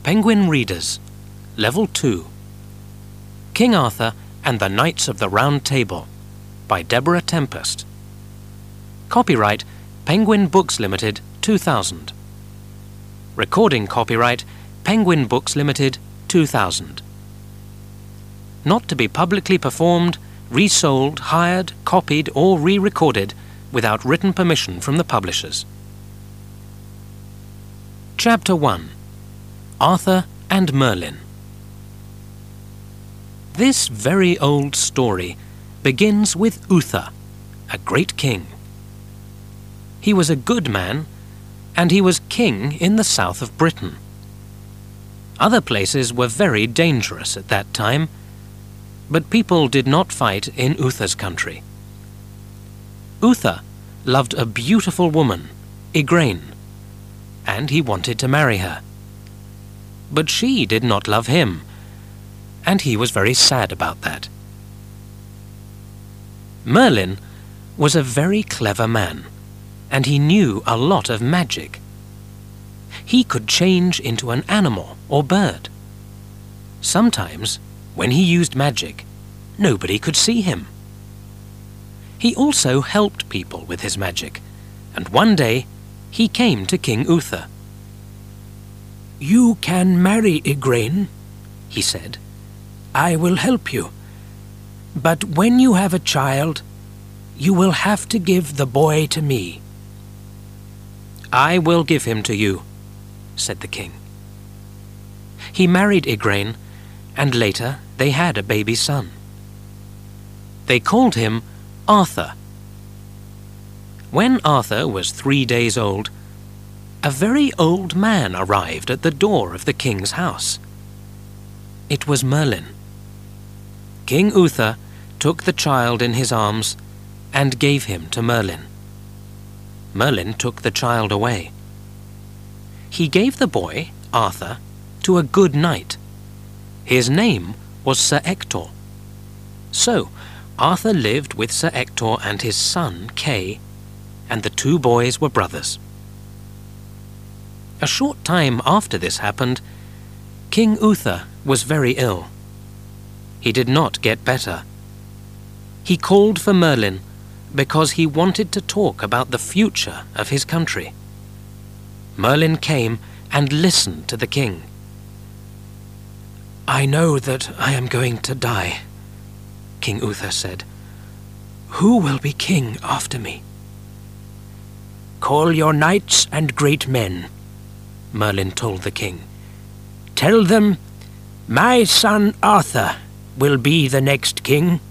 Penguin Readers, Level 2. King Arthur and the Knights of the Round Table by Deborah Tempest. Copyright Penguin Books Limited, 2000. Recording copyright Penguin Books Limited, 2000. Not to be publicly performed, resold, hired, copied or re-recorded without written permission from the publishers. Chapter 1. Arthur and Merlin. This very old story begins with Uther, a great king. He was a good man, and he was king in the south of Britain. Other places were very dangerous at that time, but people did not fight in Uther's country. Uther loved a beautiful woman, Igraine, and he wanted to marry her. But she did not love him, and he was very sad about that. Merlin was a very clever man, and he knew a lot of magic. He could change into an animal or bird. Sometimes, when he used magic, nobody could see him. He also helped people with his magic, and one day he came to King Uther. "You can marry Igraine," he said. "I will help you. But when you have a child, you will have to give the boy to me." "I will give him to you," said the king. He married Igraine, and later they had a baby son. They called him Arthur. When Arthur was 3 days old, a very old man arrived at the door of the king's house. It was Merlin. King Uther took the child in his arms and gave him to Merlin. Merlin took the child away. He gave the boy, Arthur, to a good knight. His name was Sir Ector. So Arthur lived with Sir Ector and his son, Kay, and the two boys were brothers. A short time after this happened, King Uther was very ill. He did not get better. He called for Merlin because he wanted to talk about the future of his country. Merlin came and listened to the king. "I know that I am going to die," King Uther said. "Who will be king after me?" "Call your knights and great men," Merlin told the king. "Tell them, my son Arthur will be the next king."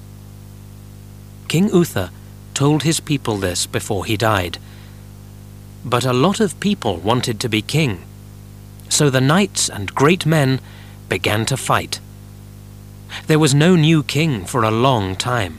King Uther told his people this before he died. But a lot of people wanted to be king, so the knights and great men began to fight. There was no new king for a long time.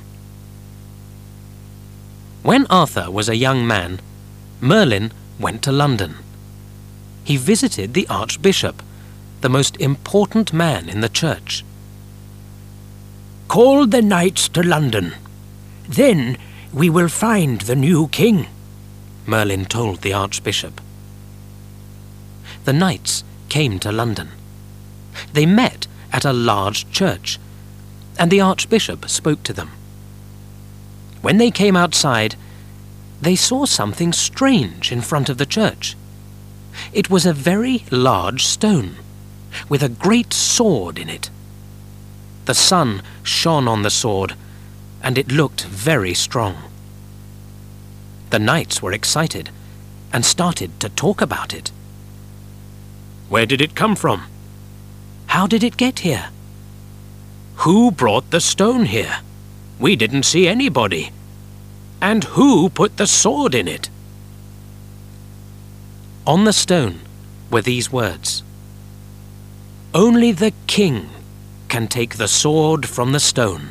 When Arthur was a young man, Merlin went to London. He visited the Archbishop, the most important man in the church. "Call the knights to London. Then we will find the new king," Merlin told the Archbishop. The knights came to London. They met at a large church, and the Archbishop spoke to them. When they came outside, they saw something strange in front of the church. It was a very large stone, with a great sword in it. The sun shone on the sword, and it looked very strong. The knights were excited and started to talk about it. "Where did it come from? How did it get here? Who brought the stone here? We didn't see anybody. And who put the sword in it?" On the stone were these words: "Only the king can take the sword from the stone."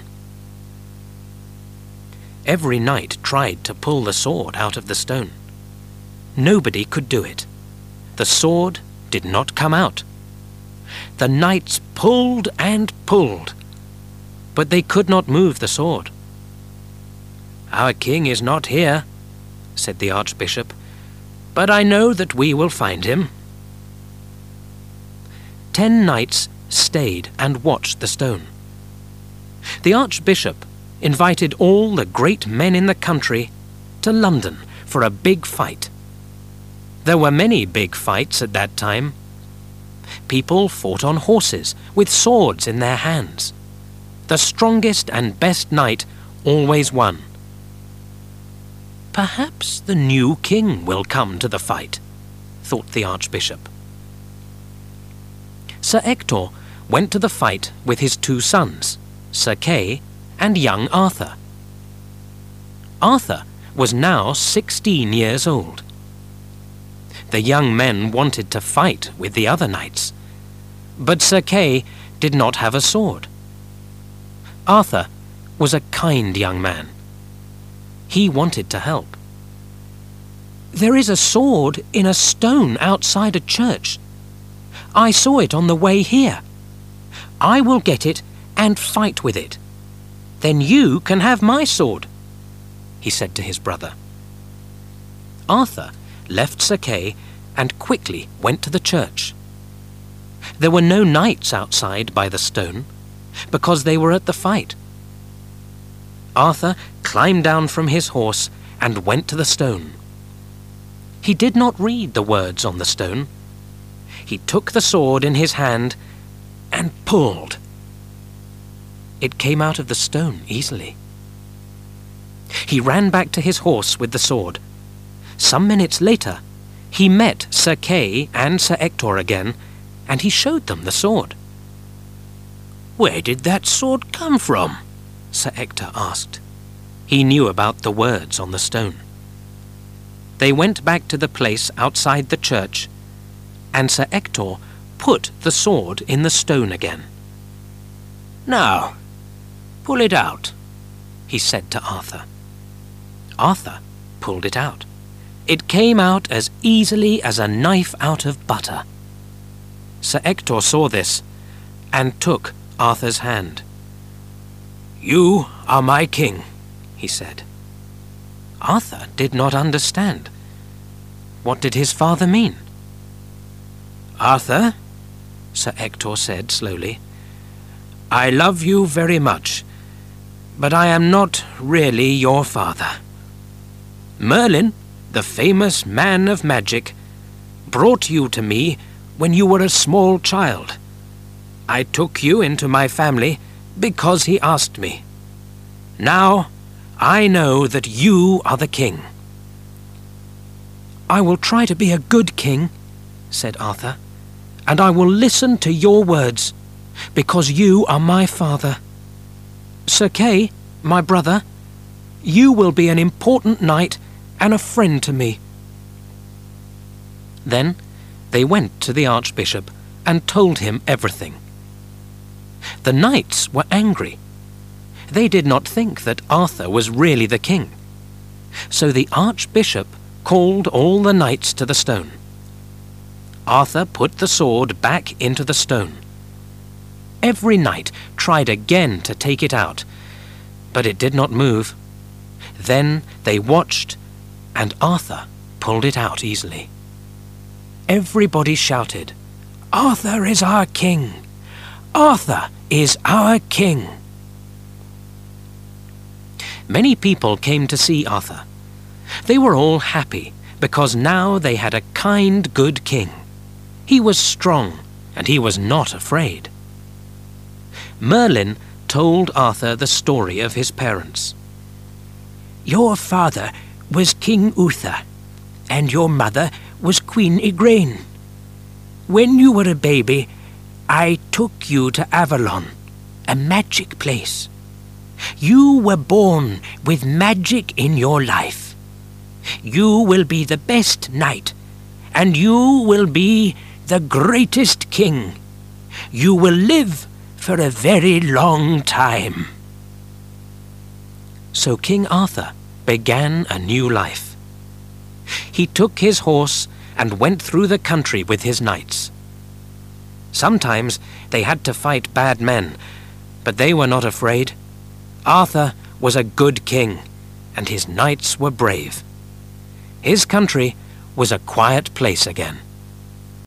Every knight tried to pull the sword out of the stone. Nobody could do it. The sword did not come out. The knights pulled and pulled, but they could not move the sword. "Our king is not here," said the Archbishop, "but I know that we will find him." 10 knights stayed and watched the stone. The Archbishop invited all the great men in the country to London for a big fight. There were many big fights at that time. People fought on horses with swords in their hands. The strongest and best knight always won. Perhaps the new king will come to the fight, thought the Archbishop. Sir Ector went to the fight with his 2 sons, Sir Kay and young Arthur. Arthur was now 16 years old. The young men wanted to fight with the other knights, but Sir Kay did not have a sword. Arthur was a kind young man. He wanted to help. "There is a sword in a stone outside a church. I saw it on the way here. I will get it and fight with it. Then you can have my sword," he said to his brother. Arthur left Sir Kay and quickly went to the church. There were no knights outside by the stone, because they were at the fight. Arthur climbed down from his horse and went to the stone. He did not read the words on the stone. He took the sword in his hand and pulled. It came out of the stone easily. He ran back to his horse with the sword. Some minutes later, he met Sir Kay and Sir Ector again, and he showed them the sword. "Where did that sword come from?" Sir Ector asked. He knew about the words on the stone. They went back to the place outside the church, and Sir Ector put the sword in the stone again. "Now, pull it out," he said to Arthur. Arthur pulled it out. It came out as easily as a knife out of butter. Sir Ector saw this and took Arthur's hand. "You are my king," he said. Arthur did not understand. What did his father mean? "Arthur," Sir Ector said slowly, "I love you very much, but I am not really your father. Merlin, the famous man of magic, brought you to me when you were a small child. I took you into my family because he asked me. Now I know that you are the king." "I will try to be a good king," said Arthur, "and I will listen to your words, because you are my father. Sir Kay, my brother, you will be an important knight and a friend to me." Then they went to the Archbishop and told him everything. The knights were angry. They did not think that Arthur was really the king. So the Archbishop called all the knights to the stone. Arthur put the sword back into the stone. Every knight tried again to take it out, but it did not move. Then they watched, and Arthur pulled it out easily. Everybody shouted, "Arthur is our king! Arthur is our king!" Many people came to see Arthur. They were all happy because now they had a kind, good king. He was strong and he was not afraid. Merlin told Arthur the story of his parents. "Your father was King Uther, and your mother was Queen Igraine. When you were a baby, I took you to Avalon, a magic place. You were born with magic in your life. You will be the best knight, and you will be the greatest king. You will live for a very long time." So King Arthur began a new life. He took his horse and went through the country with his knights. Sometimes they had to fight bad men, but they were not afraid. Arthur was a good king, and his knights were brave. His country was a quiet place again.